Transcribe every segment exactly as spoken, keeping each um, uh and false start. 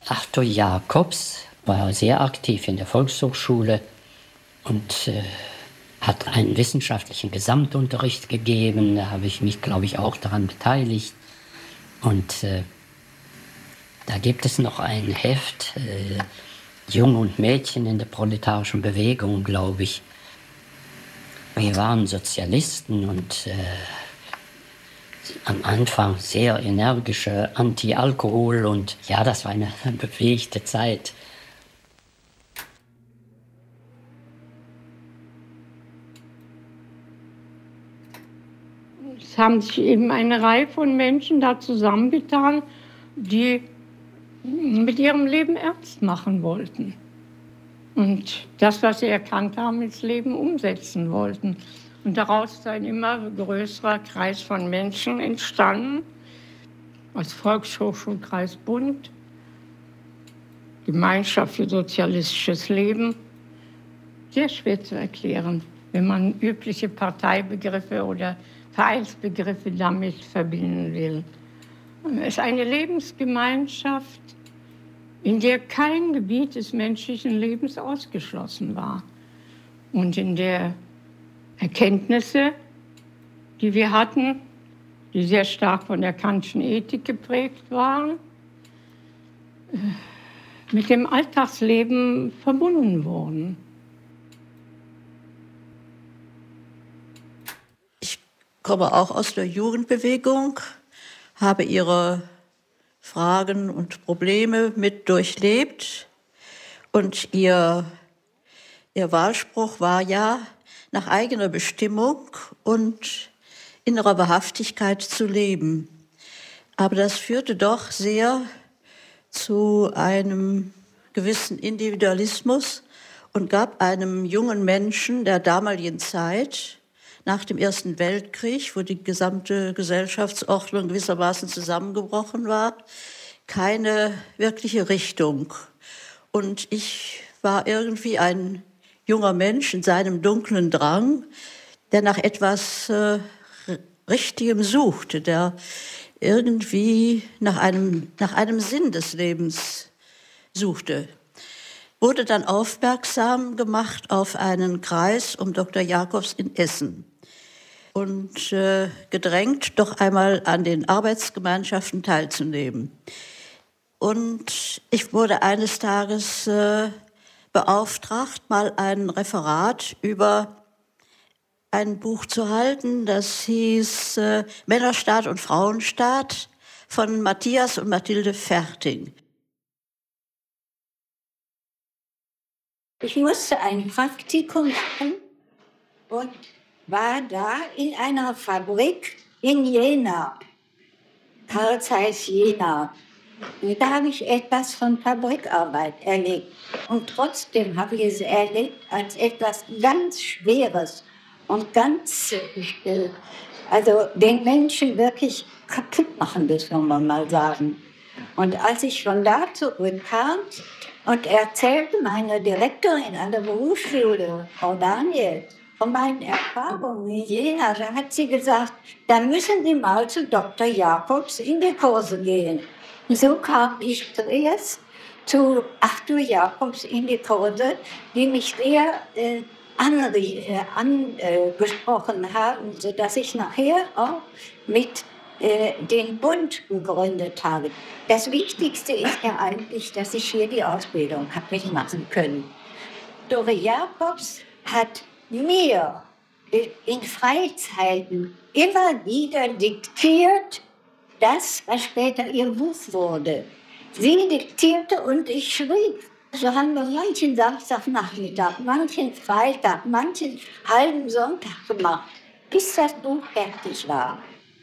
Arthur Jacobs war sehr aktiv in der Volkshochschule und äh, hat einen wissenschaftlichen Gesamtunterricht gegeben. Da habe ich mich, glaube ich, auch daran beteiligt. Und äh, da gibt es noch ein Heft, äh, Junge und Mädchen in der proletarischen Bewegung, glaube ich. Wir waren Sozialisten und äh, am Anfang sehr energische Anti-Alkohol und ja, das war eine bewegte Zeit. Es haben sich eben eine Reihe von Menschen da zusammengetan, die mit ihrem Leben ernst machen wollten. Und das, was sie erkannt haben, ins Leben umsetzen wollten. Und daraus ist ein immer größerer Kreis von Menschen entstanden, als Volkshochschulkreis Bund, Gemeinschaft für sozialistisches Leben. Sehr schwer zu erklären, wenn man übliche Parteibegriffe oder Vereinsbegriffe damit verbinden will. Es ist eine Lebensgemeinschaft, in der kein Gebiet des menschlichen Lebens ausgeschlossen war und in der Erkenntnisse, die wir hatten, die sehr stark von der Kantischen Ethik geprägt waren, mit dem Alltagsleben verbunden wurden. Ich komme auch aus der Jugendbewegung, habe ihre Fragen und Probleme mit durchlebt und ihr, ihr Wahlspruch war ja, nach eigener Bestimmung und innerer Wahrhaftigkeit zu leben. Aber das führte doch sehr zu einem gewissen Individualismus und gab einem jungen Menschen der damaligen Zeit, nach dem Ersten Weltkrieg, wo die gesamte Gesellschaftsordnung gewissermaßen zusammengebrochen war, keine wirkliche Richtung. Und ich war irgendwie ein junger Mensch in seinem dunklen Drang, der nach etwas äh, Richtigem suchte, der irgendwie nach einem, nach einem Sinn des Lebens suchte. Wurde dann aufmerksam gemacht auf einen Kreis um Doktor Jacobs in Essen und äh, gedrängt, doch einmal an den Arbeitsgemeinschaften teilzunehmen. Und ich wurde eines Tages äh, beauftragt, mal ein Referat über ein Buch zu halten, das hieß äh, Männerstaat und Frauenstaat von Matthias und Mathilde Ferting. Ich musste ein Praktikum machen und war da in einer Fabrik in Jena, Carl Zeiss Jena. Und da habe ich etwas von Fabrikarbeit erlebt. Und trotzdem habe ich es erlebt als etwas ganz Schweres und ganz, äh, also den Menschen wirklich kaputt machen, das soll man mal sagen. Und als ich von da zurückkam und erzählte meiner Direktorin an der Berufsschule, Frau Daniel, von meinen Erfahrungen in Jena, da hat sie gesagt, da müssen Sie mal zu Doktor Jacobs in die Kurse gehen. Und so kam ich zuerst zu Arthur Jacobs in die Kurse, die mich sehr äh, angesprochen äh, haben, sodass ich nachher auch mit äh, den Bund gegründet habe. Das Wichtigste ist ja eigentlich, dass ich hier die Ausbildung habe mitmachen können. Doktor Jacobs hat mir in Freizeiten immer wieder diktiert, das, was später ihr Buch wurde. Sie diktierte und ich schrieb. So haben wir manchen Samstagnachmittag, manchen Freitag, manchen halben Sonntag gemacht, bis das Buch fertig war.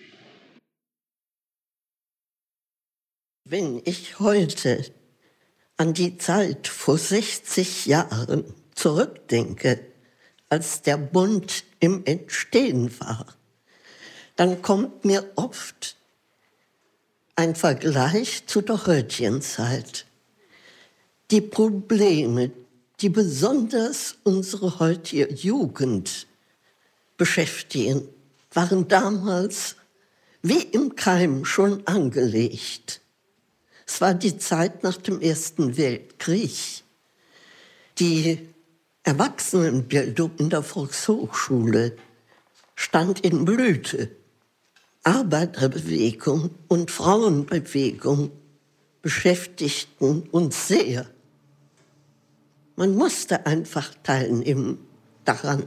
Wenn ich heute an die Zeit vor sechzig Jahren zurückdenke, als der Bund im Entstehen war, dann kommt mir oft ein Vergleich zu der heutigen Zeit. Die Probleme, die besonders unsere heutige Jugend beschäftigen, waren damals wie im Keim schon angelegt. Es war die Zeit nach dem Ersten Weltkrieg. Die Erwachsenenbildung in der Volkshochschule stand in Blüte. Arbeiterbewegung und Frauenbewegung beschäftigten uns sehr. Man musste einfach teilnehmen daran.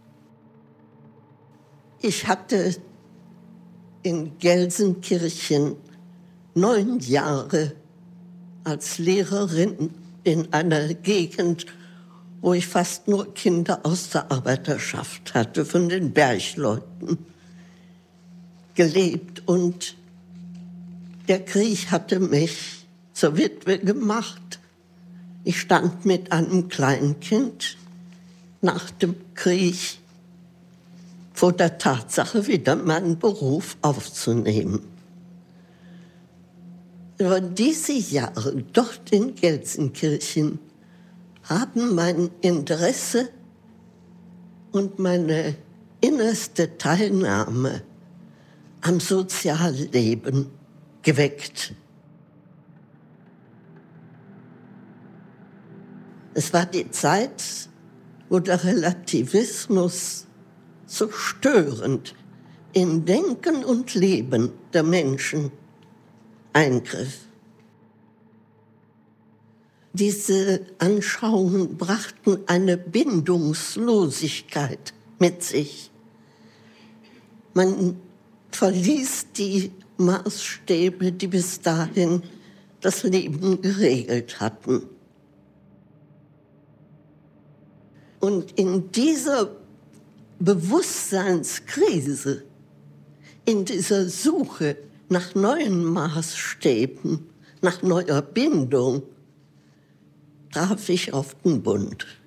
Ich hatte in Gelsenkirchen neun Jahre als Lehrerin in einer Gegend, wo ich fast nur Kinder aus der Arbeiterschaft hatte, von den Bergleuten, gelebt. Und der Krieg hatte mich zur Witwe gemacht. Ich stand mit einem Kleinkind nach dem Krieg vor der Tatsache, wieder meinen Beruf aufzunehmen. Über diese Jahre dort in Gelsenkirchen haben mein Interesse und meine innerste Teilnahme am Sozialleben geweckt. Es war die Zeit, wo der Relativismus so störend in Denken und Leben der Menschen eingriff. Diese Anschauungen brachten eine Bindungslosigkeit mit sich. Man verließ die Maßstäbe, die bis dahin das Leben geregelt hatten. Und in dieser Bewusstseinskrise, in dieser Suche nach neuen Maßstäben, nach neuer Bindung, traf ich auf den Bund.